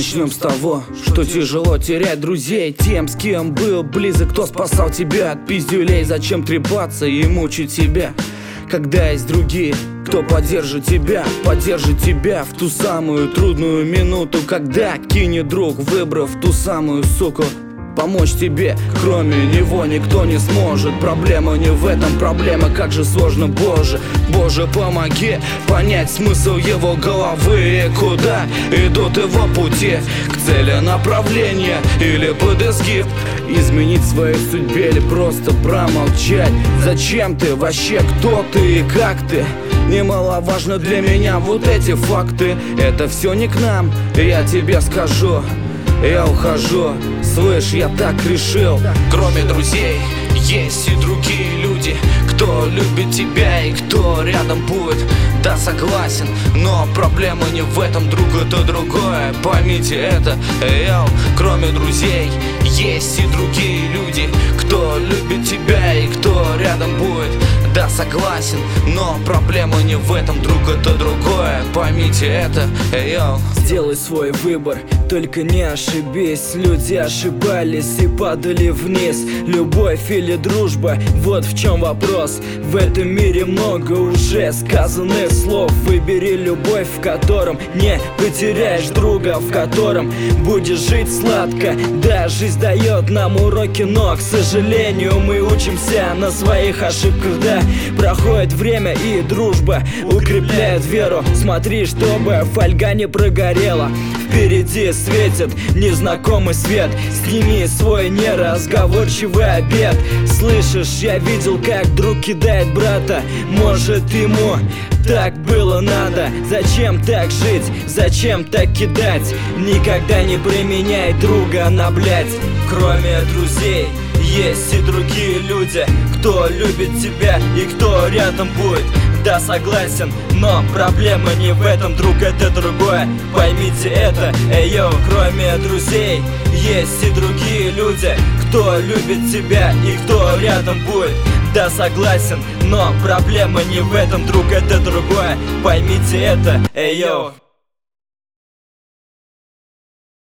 Начнем с того, что тяжело терять друзей. Тем, с кем был близок, кто спасал тебя от пиздюлей. Зачем трепаться и мучить себя, когда есть другие, кто поддержит тебя в ту самую трудную минуту, когда кинет друг, выбрав ту самую суку. Помочь тебе, кроме него, никто не сможет. Проблема не в этом, проблема как же сложно, Боже. Боже, помоги понять смысл его головы. Куда идут его пути, к цели направления или под изгиб. Изменить своей судьбе или просто промолчать. Зачем ты вообще, кто ты и как ты? Немаловажно для меня вот эти факты. Это все не к нам, я тебе скажу. Я ухожу, слышь, я так решил. Кроме друзей, есть и другие люди, кто любит тебя и кто рядом будет. Да, согласен, но проблема не в этом, друг, это другое. Поймите это, йоу. Кроме друзей, есть и другие люди, кто любит тебя и кто рядом будет. Да, согласен, но проблема не в этом, друг, это другое. Поймите это, йоу. Сделай свой выбор, только не ошибись. Люди ошибались и падали вниз. Любовь или дружба, вот в чем вопрос. В этом мире много уже сказанных слов. Выбери любовь, в котором не потеряешь друга, в котором будешь жить сладко. Да, жизнь дает нам уроки, но, к сожалению, мы учимся на своих ошибках. Да, проходит время и дружба укрепляет веру. Смотри, чтобы фольга не прогорела. Впереди светит незнакомый свет. Сними свой неразговорчивый обед. Слышишь, я видел, как друг кидает брата. Может, ему так было надо? Зачем так жить? Зачем так кидать? Никогда не применяй друга на блядь. Кроме друзей, есть и другие люди, кто любит тебя и кто рядом будет. Да, согласен, но проблема не в этом, друг, это другое. Поймите это, йоу. Кроме друзей, есть и другие люди, кто любит тебя и кто рядом будет. Да, согласен, но проблема не в этом, друг, это другое. Поймите это, йоу.